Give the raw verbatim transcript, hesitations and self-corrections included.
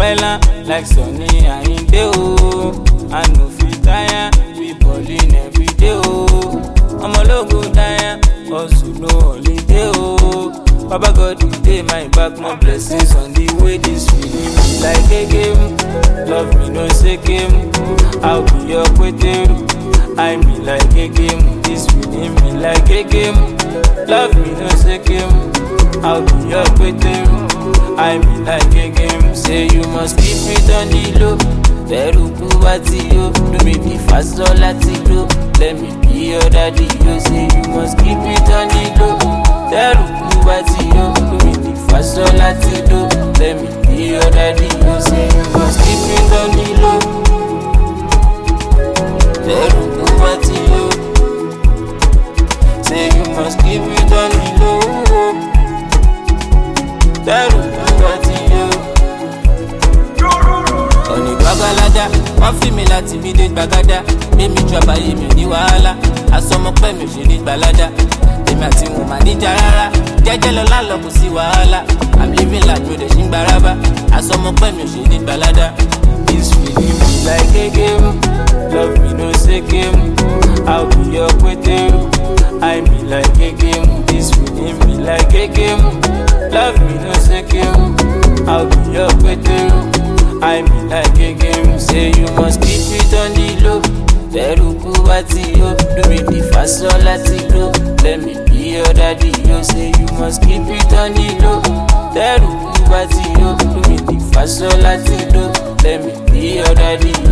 island like Sunny Ayinde o. I no fit tire, we ballin' every day o. I'm a logo dying, also no holiday o. Baba God you dey my back, more blessings on the way. This feeling me like a game, love me no say game. I'll be your kweteru, I me like a game. This feeling me like a game, love me no say game. I'll be your kweteru, I me like a game. Say you must keep it on the low. Teruku bati yo, do me the fast all lati do. Let me be your daddy yo. Say you must keep it on the low. Teruku bati yo, do me the fast all lati do. Let me be your daddy yo. Say you must keep it on the low. Teruku bati yo. Say you must keep it on the low. Teruku bati yo. Bagalada, wọ́n fi mi láti bí dé gbàgádá. Mímí ju àbáyé mi ní wàhálà. Àsọmọpẹ́ mi ò ṣe ní gbàládá. Èmi àti wọn máa níjà rárá. Jẹ́jẹ́ lọ lálọ́ kò sí wàhálà. I'm living like mi ò dẹ̀ ṣí ń gbarábá. Àsọmọpẹ́ mi ò ṣe ní gbàládá. This feeling me like a game. Love me no say game. I'll be your kweteru. I me like a game. This feeling me like a game. Love me no say game. I'll be your kweteru. I mean like a game, say you must keep it on the low. Teruku bati yo, do me the fast all lati do. Let me be your daddy yo, say you must keep it on the low. Teruku bati yo, do me the fast all lati do. Let me be your daddy